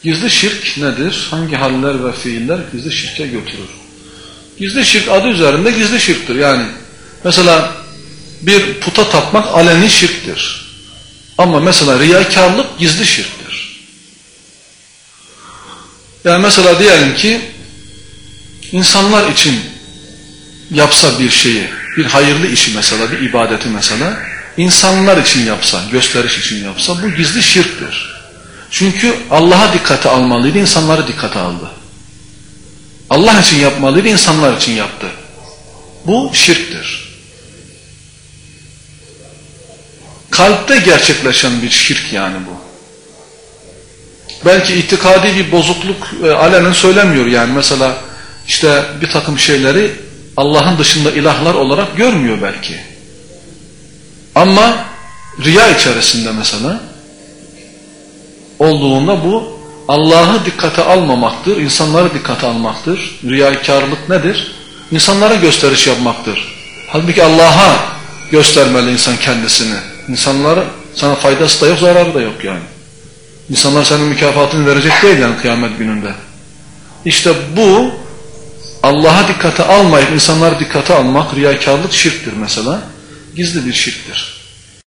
Gizli şirk nedir? Hangi haller ve fiiller gizli şirke götürür? Gizli şirk adı üzerinde gizli şirktir. Yani mesela bir puta tapmak aleni şirktir. Ama mesela riyakarlık gizli şirktir. Yani mesela diyelim ki insanlar için yapsa bir şeyi, bir hayırlı işi mesela, bir ibadeti mesela, insanlar için yapsa, gösteriş için yapsa bu gizli şirktir. Çünkü Allah'a dikkate almalıydı, insanları dikkate aldı. Allah için yapmalıydı, insanlar için yaptı. Bu şirktir. Kalpte gerçekleşen bir şirk yani bu. Belki itikadi bir bozukluk alenen söylemiyor yani. Mesela işte bir takım şeyleri Allah'ın dışında ilahlar olarak görmüyor belki. Ama riya içerisinde mesela olduğunda bu Allah'ı dikkate almamaktır, insanları dikkate almaktır. Riyakarlık nedir? İnsanlara gösteriş yapmaktır. Halbuki Allah'a göstermeli insan kendisini. İnsanlara sana faydası da yok, zararı da yok yani. İnsanlar senin mükafatını verecek değil yani kıyamet gününde. İşte bu Allah'a dikkate almayıp insanları dikkate almak, riyakarlık şirktir mesela. Gizli bir şirktir.